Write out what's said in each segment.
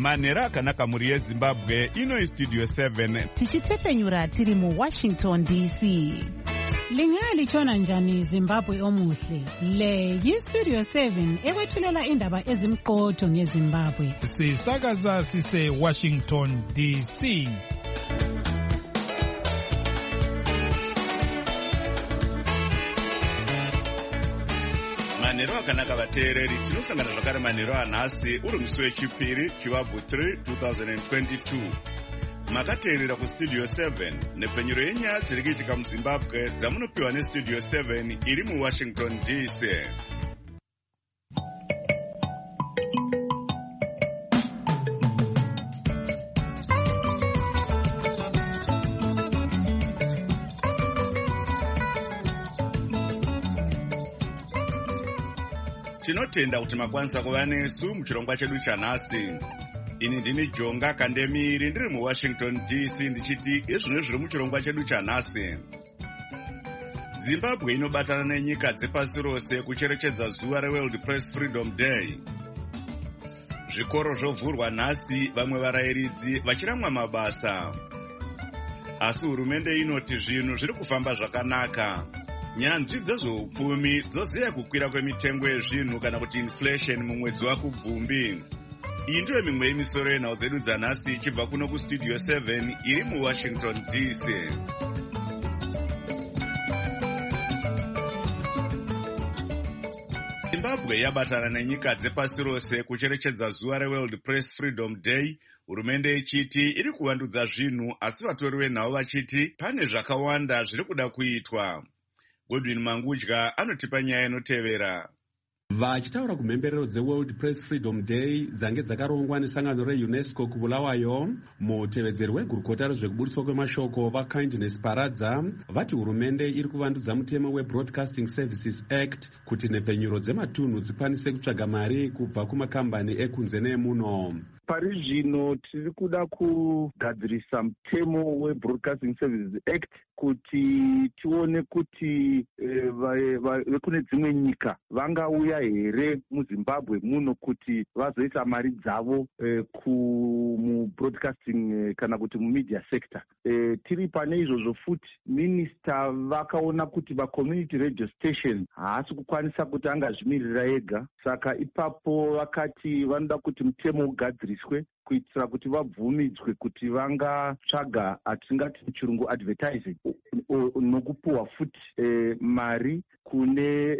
manhero akanaka mhuri yezimbabwe. Ino Studio 7 tichitefenyura tiri muWashington DC. Lingalitshona njani Zimbabwe omuhle? Le yiStudio 7 ekwethulela indaba ezimqotho ngeZimbabwe. Sisakaza sise Washington DC. manhero akanaka vateereri, tinosangana zvakare manhero anhasi uri musi wechipiri chivabvu 3 2022. Makateerera kuStudio 7 nepfenyuro yenyaya dziri kuitika muZimbabwe dzamunopiwa neStudio 7 iri muWashington DC. Tinotenda kuti makwanisa kuva nesu muchirongwa chedu chanhasi. Ini ndini Jonga Kandemiri ndiri muWashington DC ndichiti ezvino zviri muchirongwa chedu chanhasi. Zimbabwe inobatana nenyika dzepasi rose kucherechedza zuva reWorld Press Freedom Day. Zvikoro zvovhurwa nhasi, vamwe varayiridzi vachiramwa mabasa. Asi hurumende inoti zvinhu zviri kufamba zvakanaka. Nyanzvi dzezveupfumi dzoziya kukwira kwemitengo yezvinhu kana kuti inflation mumwedzi waKubvumbi. Iyi ndiyo mimwe yemisoro yenhau dzedu dzanhasi ichibva kuno kuStudio 7 iri muWashington DC. Zimbabwe yabatana nenyika dzepasi rose kucherechedza zuva reWorld Press Freedom Day, hurumende ichiti iri kuvandudza zvinhu asi vatori venhau vachiti pane zvakawanda zviri kuda kuitwa. Godwin Mangudya anotipa nyaya inotevera. Vachitaura kumhemberero dzeWorld Press Freedom Day dzange dzakarongwa nesangano reUNESCO kuBulawayo, mutevedzeri wegurukota rezvekuburitswa kwemashoko vaKindness Paradza vati hurumende iri kuvandudza mutemo weBroadcasting Services Act kuti nhepfenyuro dzematunhu dzikwanise kutsvaga mari kubva kumakambani ekunze neemuno. Pari zvino tiri kuda kugadzirisa mutemo weBroadcasting Services Act kuti tione kuti vekune dzimwe nyika vangauya here muZimbabwe muno kuti vazoisa mari dzavo kumubroadcasting kana kuti mumedia sector. Tiri pane izvozvo futi minista vakaona kuti vacommunity radio station haasi kukwanisa kuti angazvimirira ega, saka ipapo vakati vanoda kuti mutemo ugadziriswe kuitira kuti vabvumidzwe kuti vangatsvaga atingati muchirungu advertising nokupuwa futi mari kune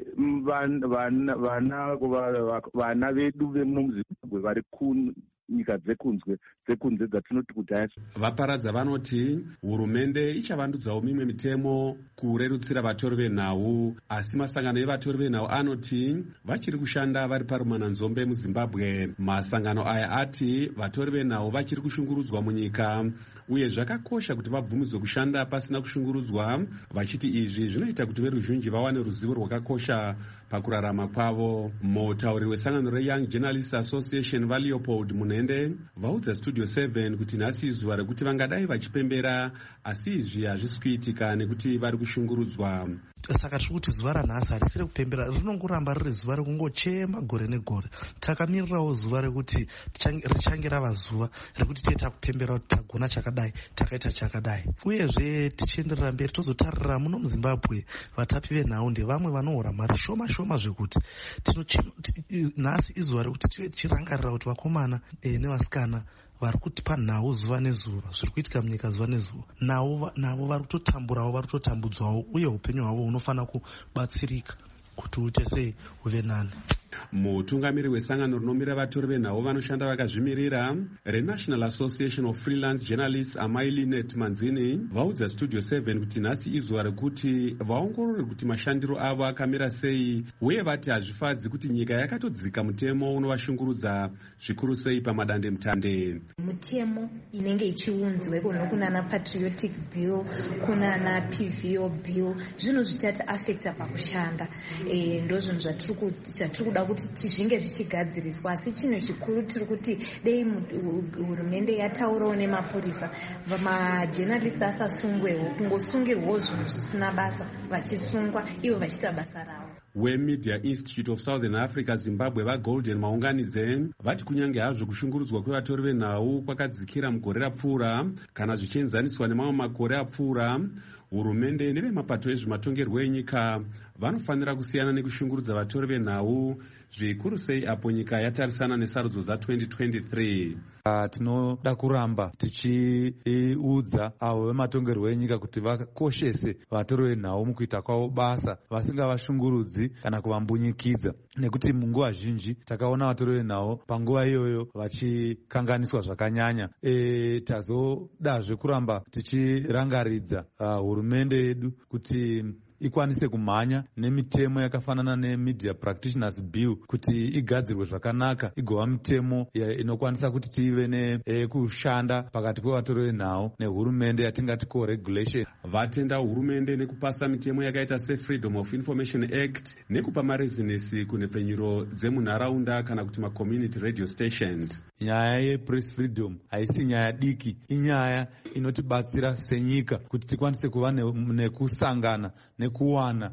vana vedu vemuZimbabwe vari kunyika dzekunze dzatinoti kudhayasi. Vaparadza vanoti hurumende ichavandudzawo mimwe mitemo kurerutsira vatori venhau, asi masangano evatori venhau anoti vachiri kushanda vari parumananzombe muZimbabwe. Masangano aya ati vatori venhau vachiri kushungurudzwa munyika uye zvakakosha kuti vabvumidzwe kushanda pasina kushungurudzwa, vachiti izvi zvinoita kuti veruzhinji vawane ruzivo rwakakosha pakurarama kwavo. Mutauri wesangano reYoung Journalists Association vaLeopold Munende vaudza Studio 7 kuti nhasi zuva rekuti vangadai vachipembera, asi izvi hazvisi kuitika nekuti vari kushungurudzwa. Saka tiri kuti zuva ranhasi harisiri kupembera, rinongoramba riri zuva rekungochema gore negore. Takamirirawo zuva rekuti richange rava zuva rekuti tiye takupembera kuti tagona chakadai, takaita chakadai. Uyezve tichienderera mberi tozotarira muno muZimbabwe vatapi venhau ndevamwe vanohora mari shoma shoma zvekuti nhasi izuva rekuti tive tichirangarira kuti vakomana nevasikana vari kutipa nhau zuva nezuva, zviri kuitika munyika zuva nezuva, navo vari kutotamburawo, vari kutotambudzwawo, uye upenyu hwavo hunofanira kubatsirika kuti uite sei uve nani. Mutungamiri wesangano rinomira vatori venhau vanoshanda vakazvimirira reNational Association of Freelance Journalists Amai-Linet Manzini vaudza Studio 7 kuti nhasi izuva rekuti vaongorore kuti mashandiro avo akamira sei, uye vati hazvifadzi kuti nyika yakatodzika mutemo unovashungurudza zvikuru sei pamadandemutande. Mutemo inenge ichiunzwe kuno kunana Patriotic Bill, kunana PVO Bill, zvinhu zvichati affecta pakushanda. ndozvinhu zvatiri kuda kuti zvinge zvichigadziriswa. Asi chinhu chikuru tiri kuti dei hurumende yataurawo nemapurisa majournalist asasungwewo, kungosungirwawo zvinhu zvisina basa, vachisungwa ivo vachiita basa ravo. weMedia Institute of Southern Africa Zimbabwe vaGolden Maunganidze vati kunyange hazvo kushungurudzwa kwevatori venhau kwakadzikira mugore rapfuura, kana zvichienzaniswa nemamwe makore apfuura, hurumende nevemapato ezvematongerwo enyika vanofanira kusiyana nekushungurudza vatori venhau, zvikuru sei apo nyika yatarisana nesarudzo dza2023. Tinoda kuramba tichiudza avo vematongerwo enyika kuti vakoshese vatori venhau mukuita kwavo basa, vasingavashungurudzi kana kuvambunyikidza, nekuti munguva zhinji takaona vatori venhau panguva iyoyo vachikanganiswa zvakanyanya. Tazodazve kuramba tichirangaridza hurumende yedu kuti ikwanise kumhanya nemitemo yakafanana neMedia Practitioners Bill kuti igadzirwe zvakanaka, igova mitemo inokwanisa kuti tive nekushanda pakati kwevatori venhau nehurumende yatingati co-regulation. Vatenda hurumende nekupasa mitemo yakaita seFreedom of Information Act nekupa marezinesi kunhepfenyuro dzemunharaunda kana kuti macommunity radio stations. Nyaya yepress freedom haisi nyaya diki, inyaya inotibatsira senyika kuti tikwanise kuva nekusangana nekuwana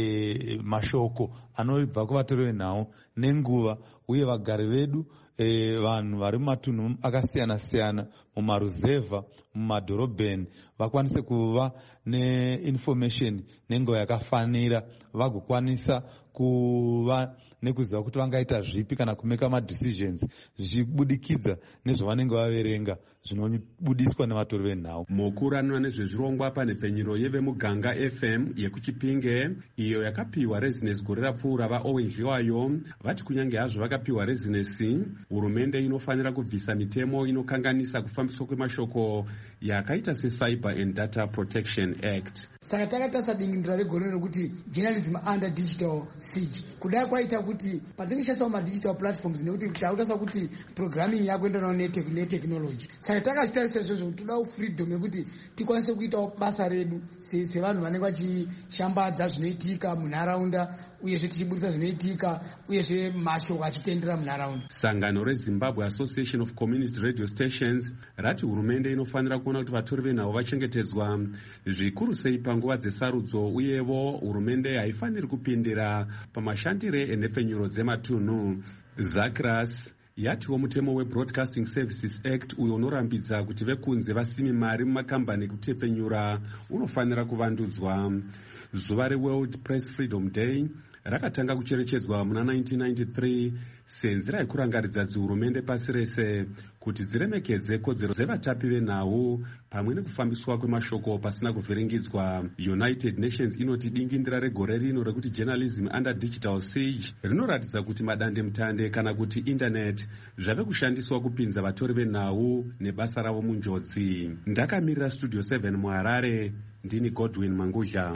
mashoko anobva kuvatori venhau nenguva, uye vagari vedu vanhu vari mumatunhu akasiyana-siyana, mumaruzevha, mumadhorobheni, vakwanise kuva neinformation nenguva yakafanira, vagokwanisa kuva nekuziva kuti vangaita zvipi kana kumeka madecisions zvichibudikidza nezvavanenge vaverenga zvinobudiswa nevatori venhau. Mukuranwa nezvezvirongwa panhepfenyuro yevemuganga FM yekuchipinge, iyo yakapiwa rezinesi gore rapfuura, vaOwenhiwayo vati kunyange hazvo vakapiwa rezinesi, hurumende inofanira kubvisa mitemo inokanganisa kufambiswa kwemashoko yakaita seCyber and Data Protection Act. Saka takatarisa dingindira regore rekuti journalism under digital siege, kudai kwaita kuti patinoshandisa madigital platforms nekuti takutarisa kuti programming yakuendanawo netechnology. Saka takatarisa izvozvo kuti toda freedom yekuti tikwanise kuitawo basa redu sevanhu vanenge vachishambadza zvinoitika munharaunda, uyezve tichibudisa zvinoitika, uyezve mashoko achitendera munharaunda. Sangano reZimbabwe Association of Community Radio Stations rati hurumende inofanira kuona kuti vatori venhau vachengetedzwa, zvikuru sei panguva dzesarudzo, uyevo hurumende haifaniri kupindira pamashandire enhepfenyuro dzematunhu. Zachras yatiwo mutemo weBroadcasting Services Act uyo unorambidza kuti vekunze vasime mari mumakambani ekutepfenyura unofanira kuvandudzwa. Zuva reWorld Press Freedom Day rakatanga kucherechedzwa muna 1993 senzira yekurangaridza dzihurumende pasi rese kuti dziremekedze kodzero dzevatapi venhau pamwe nekufambiswa kwemashoko pasina kuvhiringidzwa. United Nations inoti dingindira regore rino rekuti journalism under digital siege rinoratidza kuti madandemutande kana kuti internet zvave kushandiswa kupinza vatori venhau nebasa ravo munjodzi. Ndakamirira Studio 7 muHarare, ndini Godwin Mangudla.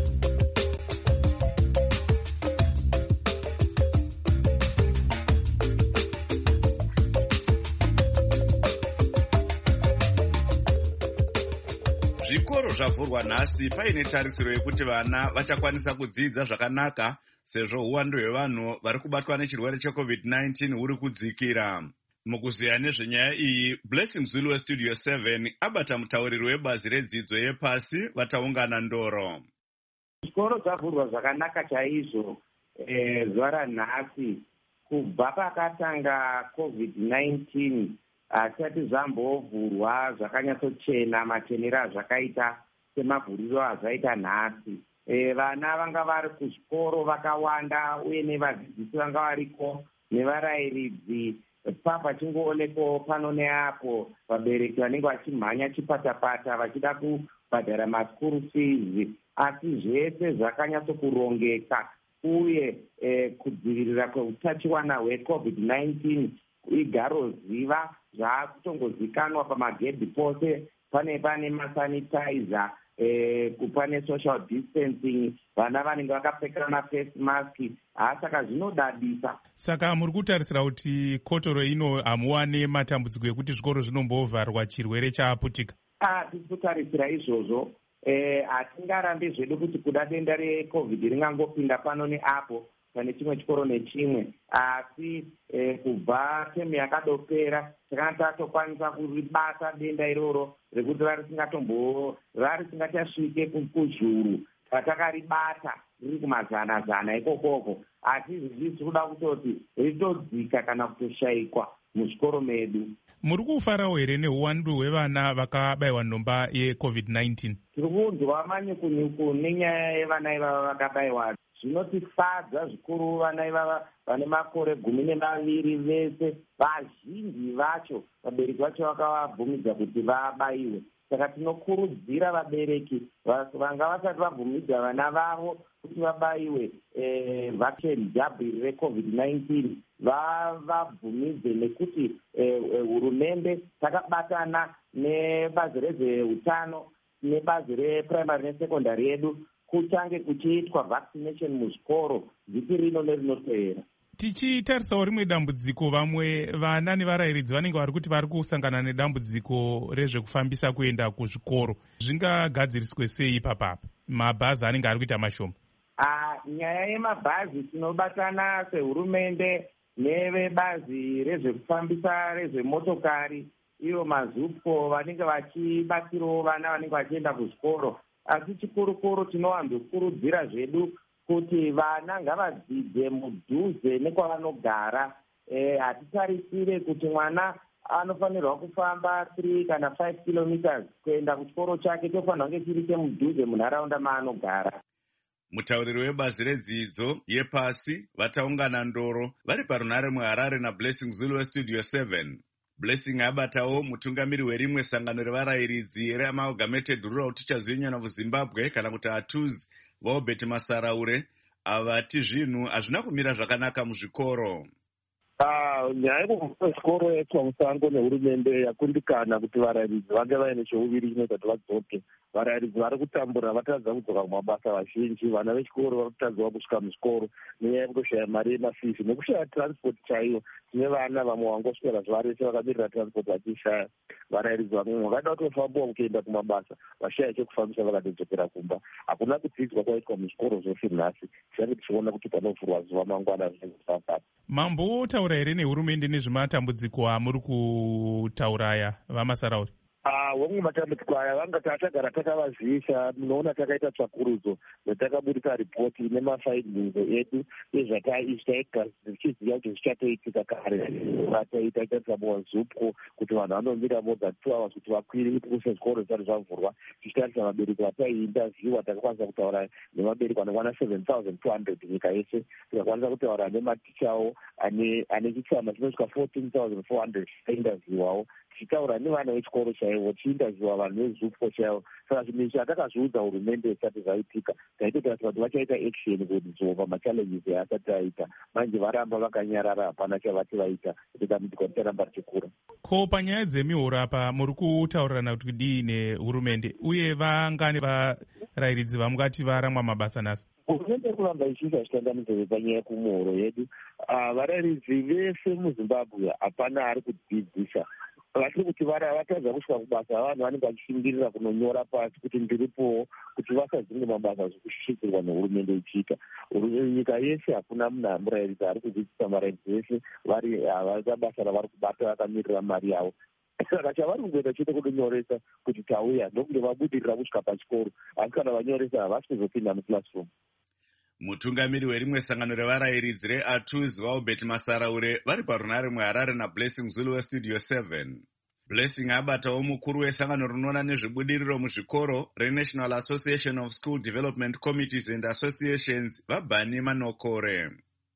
Zvikoro zvavhurwa nhasi paine tarisiro yekuti vana vachakwanisa kudzidza zvakanaka sezvo uwandu hwevanhu vari kubatwa nechirwere cheCovid-19 huri kudzikira. Mukuziya nezvenyaya iyi, Blessing Zulu weStudio 7 abata mutauriri webazi redzidzo yepasi vataungana ndoro. Zvikoro zvavhurwa zvakanaka chaizvo zuva ranhasi. Kubva pakatanga COVID-19 asati zvambovhurwa zvakanyatsochena machenero azvakaita semavhuriro azvaita nhasi. Vana vanga vari kuzvikoro vakawanda, uye nevadzidzisi vanga variko nevarayiridzi. Pachingoonekwawo pano neapo vabereki vanenge vachimhanya chipatapata vachida kubhadhara maskuru fees, asi zvese zvakanyatsokurongeka, uye kudzivirira kweutachiwana hweCovid-19 igaro ziva zvaakutongozikanwa pamagedhi pose, pane masanitizer, pane social distancing, vana vanenge vakapfekera maface mask, saka zvinodadisa. Saka muri kutarisira kuti kotoro ino hamuwane matambudziko ekuti zvikoro zvinombovharwa chirwere chaaputika? Tiri kutarisira izvozvo. hatingarambi zvedu kuti kuda denda recovid ringangopinda pano neapo pane chimwe chikoro nechimwe, asi kubva temu yakadopera takanga tatokwanisa kuribata denda iroro rekuti risingachasvike kuzhuru patakaribata riri kumazana-zana ikokoko, asi izvi tikuda kutoti ritodzika kana kutoshayikwa muzvikoro medu. Muri kufarawo here neuwandu hwevana vakabayiwa nhomba yeCovid-19? Tiri kunzwa manyukunyuku nenyaya yevana ivava vakabayiwa. Zvinotifadza zvikuru vana ivava vane makore 12 vese, vazhinji vacho vabereki vacho vakavabvumidza kuti vabayiwe. Saka tinokurudzira vabereki vanga vasati vabvumidza vana vavo kuti vabayiwe vhakisheni jabhu reCovid-19 vabvumidze, nekuti hurumende takabatana nebazi rezveutano nebazi repuraimari nesekondari yedu kuchange kuchiitwa vaccination muzvikoro vhiki rino nerinoteera. Tichitarisawo rimwe dambudziko, vamwe vana nevarayiridzi vanenge vari kuti vari kusangana nedambudziko rezvekufambisa kuenda kuzvikoro. Zvingagadziriswe sei ipapapa? Mabhazi anenge ari kuita mashoma. Nyaya yemabhazi tinobatana sehurumende nevebazi rezvekufambisa rezvemotokari, iyo mazupco, vanenge vachibatsirawo vana vanenge vachienda kuzvikoro. Asi chikurukuru tinowanzokurudzira zvedu kuti vana ngavadzidze mudhuze nekwavanogara. Hatitarisire kuti mwana anofanirwa kufamba 3 kana 5 kilometers kuenda kuchikoro chake, tofanirwa kunge chiri chemudhuze munharaunda maanogara. Mutauriri webazi redzidzo yepasi vataungana Ndoro vari parunare muHarare naBlessing Zulu weStudio 7. Blessing abatawo mutungamiri werimwe sangano revarayiridzi reAmalgamated Rural Teachers Union of Zimbabwe kana kuti ATUZ vaObert Masaraure avati zvinhu hazvina kumira zvakanaka muzvikoro. Nyaya yekuvhura zvikoro yaitwa musango nehurumende yakundikana kuti varayiridzi vange vaine cheuviri chinoita kuti vadzoke. Varayiridzi vari kutambura vatadza kudzoka kumabasa vazhinji, vana vechikoro vari kutadzwa kusvika muzvikoro nenyaya yekutoshaya mari yemafizi nekushaya transport chaiyo. Tine vana vamwe vangoswera zuva rese vakamirira transport vachishaya. Varayiridzi vamwe vakada kutofambawo kuenda kumabasa vashaya chekufambisa vakatodzokera kumba. Hakuna kudzidzwa kwaitwa muzvikoro zvose nhasi. Tichange tichiona kuti panovhurwa zuva mangwana zvinezvipapapa. Mambotaura here nehurumende nezvematambudziko amuri kutaura aya, vaMasaraure? Wamwe matambudziko aya vanga tatagara takavazivisa. Munoona takaita tsvakurudzo netakabudisa ripoti nemafindings edu ezvataita zvichiziva kuti zvichatoitika kare. Taita muzupco kuti vanhu vanomira more than 2 hours kuti vakwire kuse zvikoro zvisati zvavhurwa. Tichitarisa vabereki vataiinterviewa, takakwanisa kutaura nemabereki anokwana 7,200 nyika yese. Tikakwanisa kutaura nematichawo ane chitsama chinosvika 14,400 tainterviewawo. Tichitaura nevana vechikoro chaivo, tichiinterviewa vanhu vezupco chaivo. Saka zvinhu izvi hatakazviudza hurumende zvisati zvaitika. Taitotarisa kuti vachaita action kudzova machallenges yaasati aita. Manje varamba vakanyarara, hapana chavati vaita. Dambudziko richaramba richikura. Ko panyaya dzemihoro apa muri kutaurirana kuti kudii nehurumende, uye vangane varayiridzi vamungati varamwa mabasa nhasi? Hurumende kuramba ichiisa chitanganidzo panyaya yekumuhoro yedu. Varayiridzi vese muZimbabwe hapana ari kudzidzisa. Vatiri kuti vatadza kusvika kubasa, vanhu vanenge vachishingirira kunonyora pasi kuti ndiripowo, kuti vasadzinge mabasa zvekushishidzirwa nehurumende ichiita. Nyika yese hakuna munhu murayiridzi ari kudzidzisa. Varayiridzi vese vari basa ravari kubata vakamirira mari yavo. Saka chavari kungoita chete kudonyoresa kuti tauya ndokunge vabudirira kusvika pachikoro, asi kana vanyoresa havasi kuzopinda muclassroom. Mutungamiri werimwe sangano revarayiridzi reATUZ vaObert Masaraure vari parunare muHarare naBlessing Zulu weStudio 7. Blessing abatawo mukuru wesangano rinoona nezvebudiriro muzvikoro reNational Association of School Development Committees and Associations vaBhani Manokore.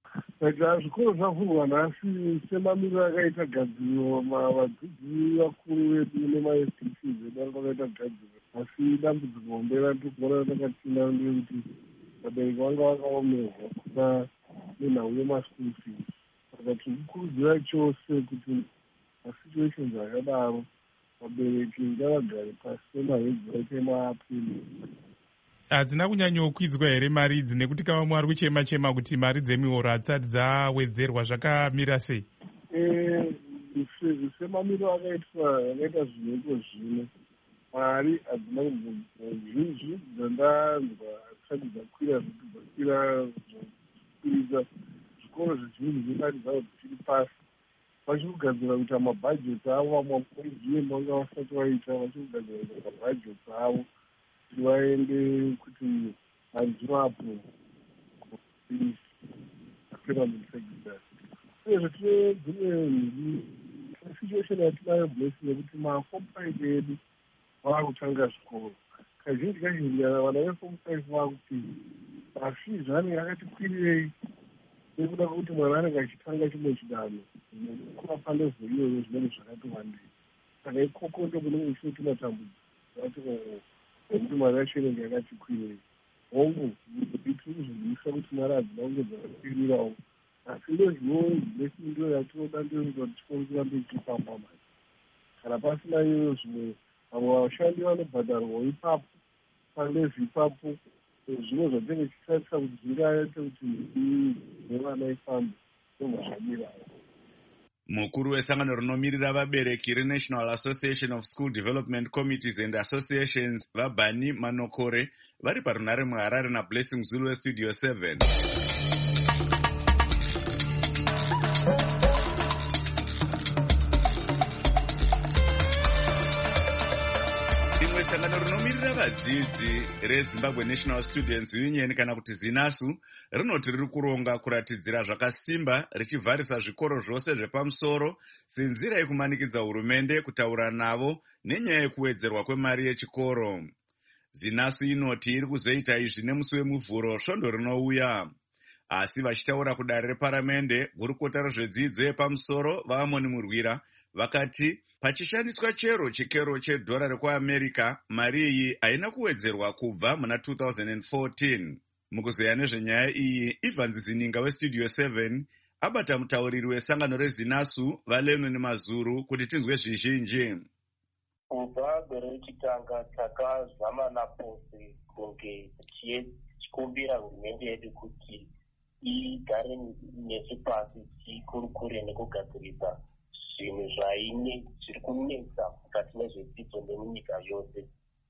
Zvikoro zvavhurwa nhasi semamiriro akaita gadziro, vadzidzi vakuru vedu nemaSDC vedu vakaita gadziro, asi dambudziko hombe ratirikuona takatina ndeyekuti vabereki vanga vakaomerwa kuda nenhau yemaschool fees. Saka tirikukurudzira chose kuti masituations akadaro vabereki ngavagare pasi pemahedzi aite maapini. Hadzina kunyanyokwidzwa here mari idzi, nekuti kava mwari kuchema-chema kuti mari dzemihoro hadzisati dzawedzerwa, zvakamira sei? Semamiro akaita zvineko zvino mari hadzina zvinji dzandanzwa dzisati dzakwira zvokwirisa zvikoro zvizhinji zvekati dzavo dzichiri pasi vachiri kugadzira kuita mabhajeti avo vamwe vakorizvienda vanga vasati vaita vachiri kugadzira kuita mabhajeti avo kuti vaende kuti hanzirapo permanent secretary uyezve tine dzimwe nhiri situation yatinayo blessing yekuti maform 5 edu vaakutanga zvikoro kazhinji kazhinji vana veform 5 vaakuti mafees anenge akati kwirirei nekuda kwekuti mwana anenge achitanga chimwe chidanho kurapa level iyoyo zvinenge zvakati wandei saka ikoko ndokunenge kuchine timatambudzo ati nekuti mwana yacho inenge yakati kwirei hongu tiri kuzvizivisa kuti mari hadzina kunge dzakakwirirawo asi ndozvinondio yatinoda ndokuti chikoro chirambe chichifamba manje kana pasina iyoyo zvimwe vamwe vashandi vanobhadharwawo ipapo palevhi ipapo zvimwe zvatinenge tichitarisa kuti zvingaite kuti nevana ifambe ndomazvamirawo. Mukuru wesangano rinomirira vabereki reNational Association of School Development Committees and Associations vaBani Manokore vari parunare muHarare naBlessing Zulu weStudio 7. Sangano rinomirira vadzidzi reZimbabwe National Students Union kana kuti ZINASU rinoti riri kuronga kuratidzira zvakasimba richivharisa zvikoro zvose zvepamusoro senzira yekumanikidza hurumende kutaura navo nenyaya yekuwedzerwa kwemari yechikoro. ZINASU inoti iri kuzoita izvi nemusi wemuvhuro svondo rinouya. Asi vachitaura kudare reparamende, gurukota rezvedzidzo yepamusoro vaAmoni Murwira vakati pachishandiswa chikero chedhora rekuAmerica, mari iyi haina kuwedzerwa kubva muna 2014. Mukuzoya nezvenyaya iyi, Ivan Zininga weStudio 7 abata mutauriri wesangano reZINASU vaLeno neMazuru kuti tinzwe zvizhinji. Kubva gore rechitanga takazama napose kunge tichikumbira hurumende yedu kuti igare nesu pasi tikurukure nekugadzirisa zvinhu zviri kunetsa mukati mezvedzidzo nemunyika yose.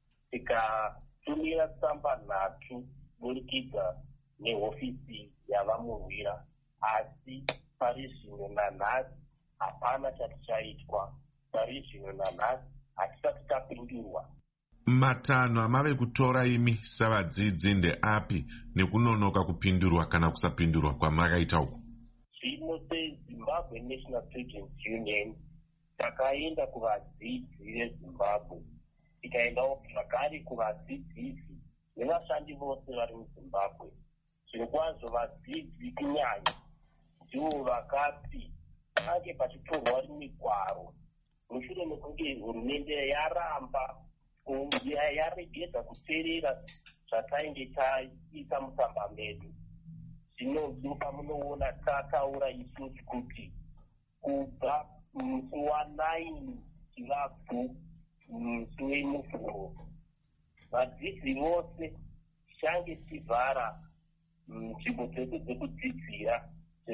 Tikatumira tsamba 3 burikidza nehofisi yavaMurwira, asi pari zvino nanhasi hapana chatichaitwa. Pari zvino nanhasi hatisati tapindurwa. Matanho amave kutora imi savadzidzi ndeapi nekunonoka kupindurwa kana kusapindurwa kwamakaita uku? Zvino seZimbabwe National Students Union takaenda kuvadzidzi veZimbabwe, tikaendawo zvakare kuvadzidzisi nevashandi vose vari muZimbabwe. Zvino kwazvo vadzidzi kunyanya ndivo vakati pange pachitorwa rimwe gwaro mushure mekunge hurumende yaramba yaregedza kuteerera zvatainge taita mutsamba medu. Zvino pamunoona tataura isusu kuti kubva musi wa9 Chivabvu musi wemuvhuro vadzidzi vose tichange tichivhara nzvimbo dzose dzekudzidzira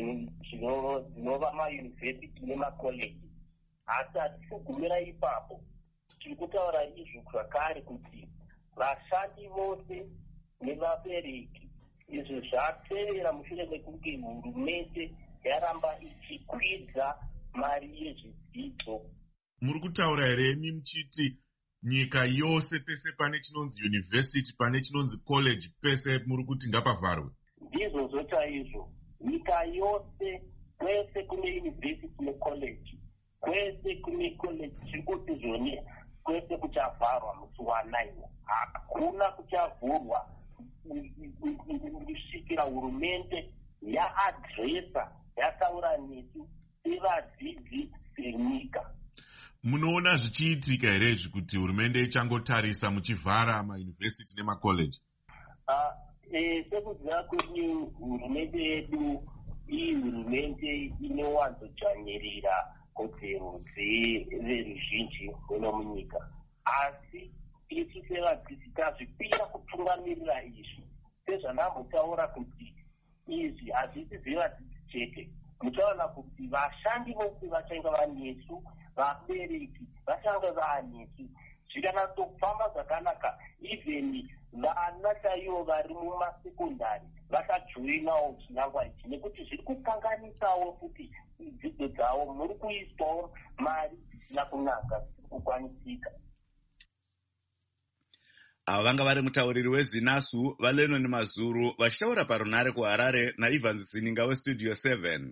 dzinova mayunivhesiti nemakoleji. Asi hatisogumira ipapo, tiri kutaura izvo zvakare kuti vashandi vose nevabereki izvo zvatevera mushure mekunge hurumende yaramba ichikwidza mari yezvidzidzo. Muri kutaura here imi muchiti nyika yose pese pane chinonzi yunivhesiti pane chinonzi college pese muri kuti ngapavharwe? Ndizvo zvochaizvo, nyika yose kwese kune yunivhesiti necollege, kwese kune college tiri kuti zvone kwese kuchavharwa musi wa9. Hakuna kuchavhurwa kusvikira hurumende yaadresa yataura nesu sevadzidzi venyika. Munoona zvichiitika here izvi kuti hurumende ichangotarisa muchivhara mayunivhesiti nemakoleji? Sekuziva kwenyu hurumende yedu iyi hurumende inowanzodzvanyirira kodzero dzeveruzhinji munomunyika, asi isu sevadzidzi tazvipira kutungamirira izvi sezvanambotaura kuti izvi hazvisi zvevadzidzi chete. Muchaona kuti vashandi vose vachange vanesu, vabereki vachange vanesu. zvikanatsofamba zvakanaka, even vana chaivo vari mumasekondari vakajoinawo chinangwa ichi, nekuti zviri kukanganisawo kuti dzidzo dzavo muri kuiswawo mari dzisina kunaka dzisiri kukwanisika. Ava vanga vari mutauriri weZinasu vaLennon Mazuru vachitaura parunare kuHarare naIvan Zininga weStudio 7.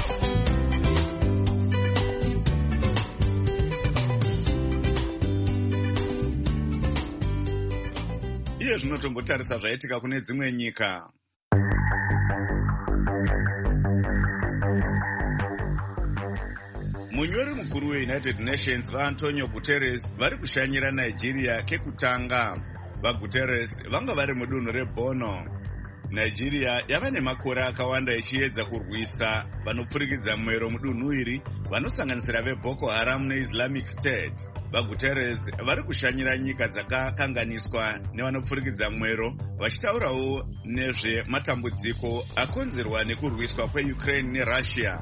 Iye zvinotombotarisa zvaitika kune dzimwe nyika. Munyori mukuru weUnited Nations vaAntonio Guterres vari kushanyira Nigeria kekutanga. VaGuterres vanga vari mudunhu reBorno. Nigeria yava nemakore akawanda ichiedza kurwisa vanopfurikidza mwero mudunhu iri vanosanganisira veBoko Haram neIslamic State. VaGuterres vari kushanyira nyika dzakakanganiswa nevanopfurikidza mwero vachitaurawo nezvematambudziko akonzerwa nekurwiswa kweUkraine neRussia.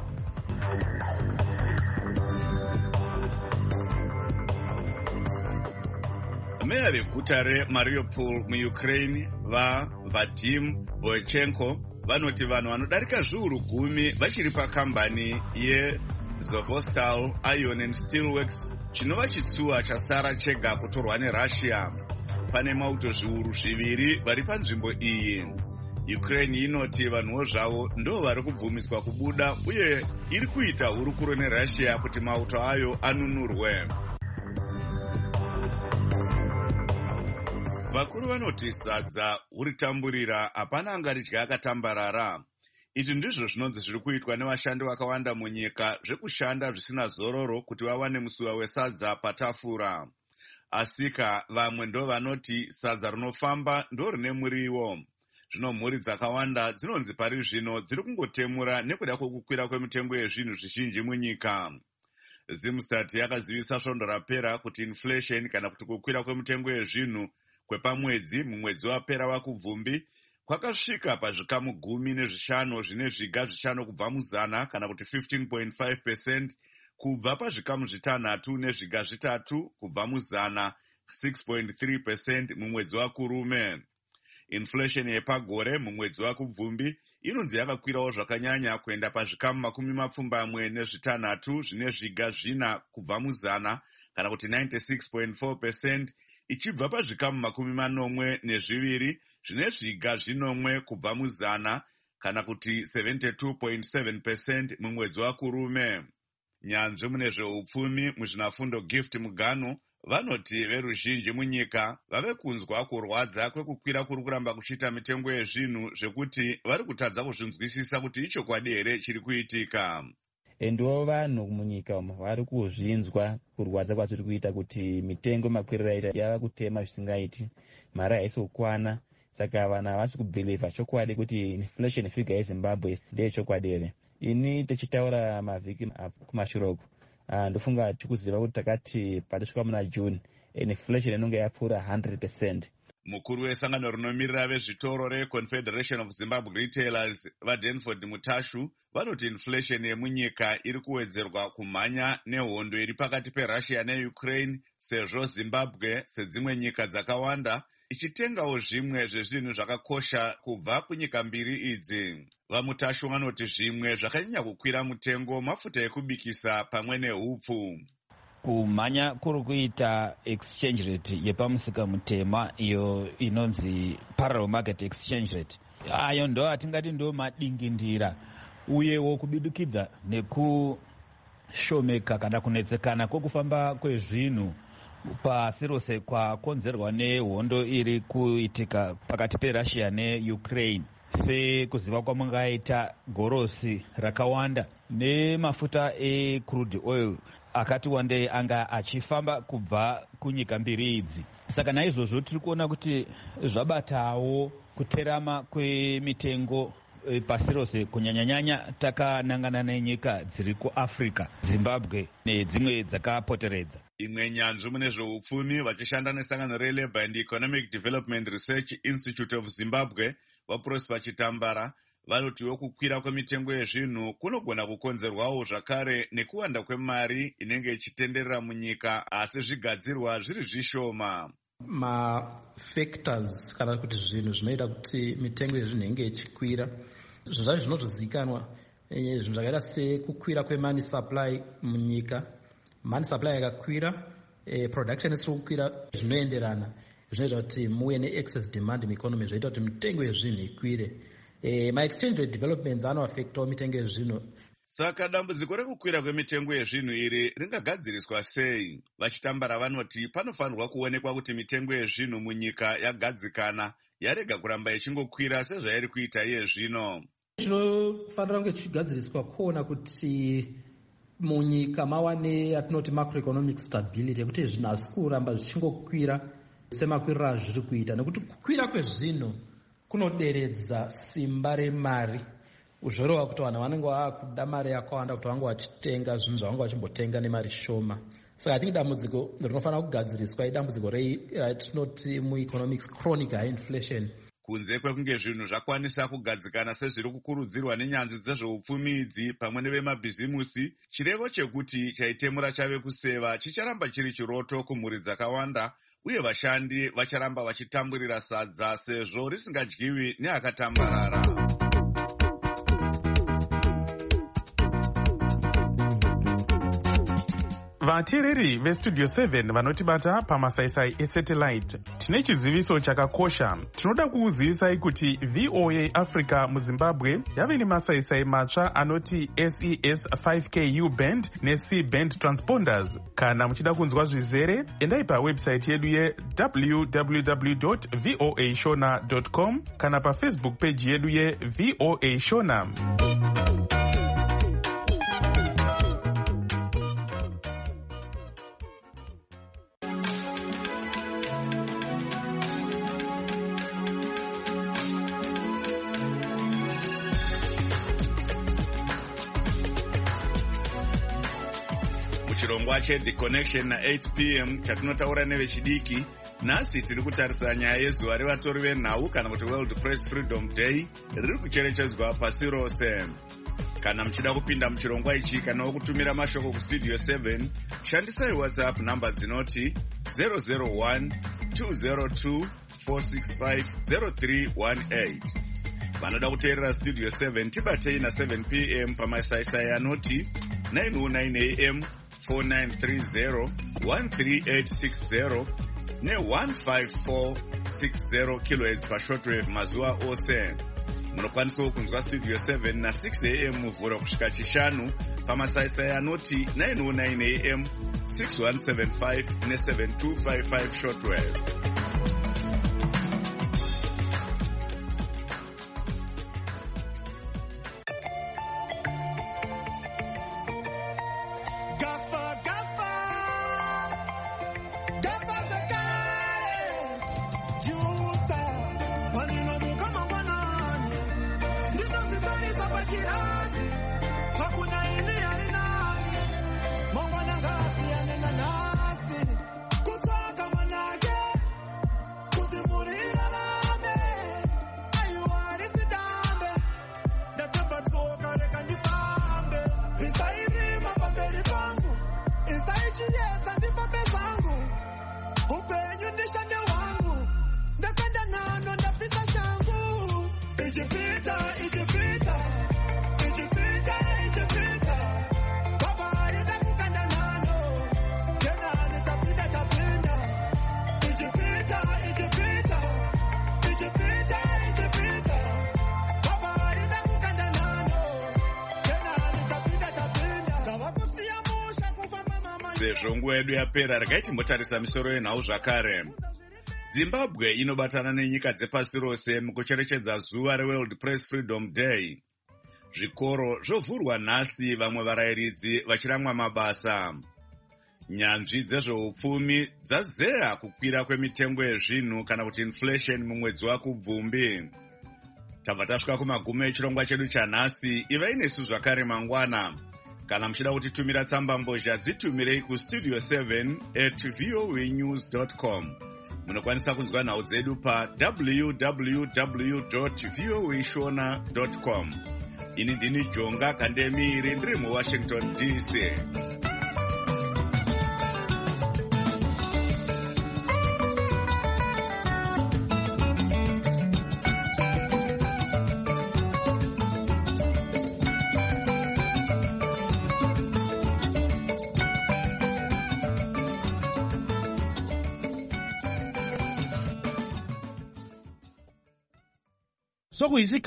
Meya veguta reMariupol muUkraine Vadim Boychenko vanoti vanhu vanodarika zviuru 10 vachiri pakambani yeZovostal Iron and Steelworks chinova chitsuwa chasara chega kutorwa neRussia. Pane mauto zviuru 2 vari panzvimbo iyi. Ukraine inoti vanhuwo zvavo ndo vari kubvumiswa kubuda uye iri kuita hurukuro neRussia kuti mauto ayo anunurwe. Vakuru vanoti sadza uritamburira hapana angaridya akatambarara. Izvi ndizvo zvinonzi zviri kuitwa nevashandi vakawanda munyika zvekushanda zvisina zororo kuti vawane musuwa wesadza patafura. Asika vamwe ndo vanoti sadza rinofamba ndo rine muriwo. Zvino mhuri dzakawanda dzinonzi pari zvino dziri kungotemura nekuda kwekukwira kwemitengo yezvinhu zvizhinji munyika. Zimstat yakazivisa svondo rapera kuti inflation kana kuti kukwira kwemitengo yezvinhu kwepamwedzi mumwedzi wapera wakubvumbi kwakasvika pazvikamu 15 zvine zviga 5 kubva muzana kana kuti 15.5% kubva pazvikamu 6 nezviga 3 kubva muzana 6.3% mumwedzi wakurume. Inflation yepagore mumwedzi wakubvumbi inonzi yakakwirawo zvakanyanya kuenda pazvikamu 26 zvine zviga 4 kubva muzana kana kuti 96.4% ichibva pazvikamu 82 zvine zviga 4 kubva muzana kana kuti 72.7% mumwedzi wakurume. Nyanzvi mune zveupfumi muzvinafundo Gift Mugano vanoti veruzhinji munyika vave kunzwa kurwadza kwekukwira kuri kuramba kuchiita mitengo yezvinhu zvekuti vari kutadza kuzvinzwisisa kuti ichokwadi here chiri kuitika. Ndo vanhu munyika vari kuzvinzwa kurwadza kwazviri kuita kuti mitengo makwirira ita yava kutema zvisingaiti, mari haisi kukwana, saka vanhu havasi kubhilivha chokwadi kuti inflation figure yeZimbabwe ndeyechokwadi here. Ini tichitaura mavhiki kumashuroko ndofunga tikuziva kuti takati patisvika muna June inflation inonge yapfuura 100%. Mukuru wesangano rinomirira vezvitoro reConfederation of Zimbabwe Retailers vaDenford Mutashu vanoti inflation yemunyika iri kuwedzerwa kumhanya nehondo iri pakati peRussia neUkraine, sezvo Zimbabwe sedzimwe nyika dzakawanda ichitengawo zvimwe zvezvinhu zvakakosha kubva kunyika mbiri idzi. VaMutashu vanoti zvimwe zvakanyanya kukwira mutengo mafuta ekubikisa pamwe nehupfu. Kumhanya kuri kuita exchange rate yepamusika mutema iyo inonzi parallel market exchange rate. Ayo ndo atingati ndo madingindira uyewo kubidukidza nekushomeka kana kunetsekana kwekufamba kwezvinhu pasi rose kwakonzerwa nehondo iri kuitika pakati peRussia neUkraine. Sekuziva kwamungaita gorosi rakawanda nemafuta ecrude oil akati wandei anga achifamba kubva kunyika mbiri idzi. Saka naizvozvo tiri kuona kuti zvabatawo kuterama kwemitengo pasi rose, kunyanyanyanya takanangana nenyika dziri kuAfrica, Zimbabwe nedzimwe dzakapoteredza. Imwe nyanzvi mune zveupfumi vachishanda nesangano reLabour and Economic Development Research Institute of Zimbabwe vaProsper Chitambara vanotiwo kukwira kwemitengo yezvinhu kunogona kukonzerwawo zvakare nekuwanda kwemari inenge ichitenderera munyika, asi zvigadzirwa zviri zvishoma. Mafactors kana kuti zvinhu zvinoita kuti mitengo yezvinhu inge ichikwira, zvinhu zvacho zvinotozivikanwa. Zvinhu zvakaita sekukwira kwemoney supply munyika. Money supply yakakwira, production isiri kukwira zvinoenderana, zvinoita kuti muve ne-excess demand mueconomy, zvoita kuti mitengo yezvinhu ikwire. Ma-exchange rate developments anoaffectawo mitengo yezvinhu. Saka dambudziko rekukwira kwemitengo yezvinhu iri ringagadziriswa sei? Vachitambara vanoti panofanirwa kuonekwa kuti mitengo yezvinhu munyika yagadzikana, yarega kuramba ichingokwira sezvairi kuita iye zvino. Chinofanira kunge chichigadziriswa kuona kuti munyika mawane yatinoti macroeconomic stability, yekuti zvinhu hazvisi kuramba zvichingokwira semakwiriro azviri kuita, nekuti kukwira kwezvinhu kunoderedza simba remari, zvoreva kuti vanhu vanenge vakuda mari yakawanda kuti vange vachitenga zvinhu zvavange vachimbotenga nemari shoma. Saka atingi dambudziko rinofanira kugadziriswa idambudziko ratinoti mueconomics chronic high inflation. Kunze kwekunge zvinhu zvakwanisa kugadzikana sezviri kukurudzirwa nenyanzvi dzezveupfumi idzi pamwe nevemabhizimusi, chirevo chekuti chaitemura chave kuseva chicharamba chiri chiroto kumhuri dzakawanda, uye vashandi vacharamba vachitamburira sadza sezvo risingadyiwi neakatambarara. vateereri vestudio 7 vanotibata pamasaisai esatellite, tine chiziviso chakakosha. Tinoda kukuzivisai kuti VOA Africa muZimbabwe yave nemasaisai matsva anoti SES 5Ku band neC band transponders. Kana muchida kunzwa zvizere, endai pawebsite yedu ye www.voashona.com kana pafacebook page yedu ye-VOA Shona. Chirongwa che The Connection na 8 p.m. chatinotaura nevechidiki. Nhasi tiri kutarisira nyaya yezuva revatori venhau kana kuti World Press Freedom Day riri kucherechedzwa pasi rose. Kana muchida kupinda muchirongwa ichi kana kutumira mashoko kustudio 7, shandisai WhatsApp namba dzinoti 001-202-465-0318. Vanoda kuteerera studio 7 tibatei na 7 p.m. pamasaisai anoti 909 a.m. 4930 13860 ne-15460 kHz pashortwave mazuva ose. Munokwanisawo kunzwa studio 7 na 6 a.m. muvhuro kusvika chishanu pamasaisai anoti 909 a.m. 6175 ne-7255 shortwave. Sezvo nguva yedu yapera, regai timbotarisa misoro yenhau zvakare. Zimbabwe inobatana nenyika dzepasi rose mukucherechedza zuva reWorld Press Freedom Day. Zvikoro zvovhurwa nhasi, vamwe varayiridzi vachiramwa mabasa. Nyanzvi dzezveupfumi dzazeya kukwira kwemitengo yezvinhu kana kuti inflation mumwedzi waKubvumbi. Tabva tasvika kumagumo echirongwa chedu chanhasi. Ivai nesu zvakare mangwana. Kana muchida kutitumira tsamba mbozha, dzitumirei kustudio7@voanews.com. Munokwanisa kunzwa nhau dzedu pa www.voashona.com. Ini ndini Jonga Kandemiri ndiri muWashington DC. Sokuyisika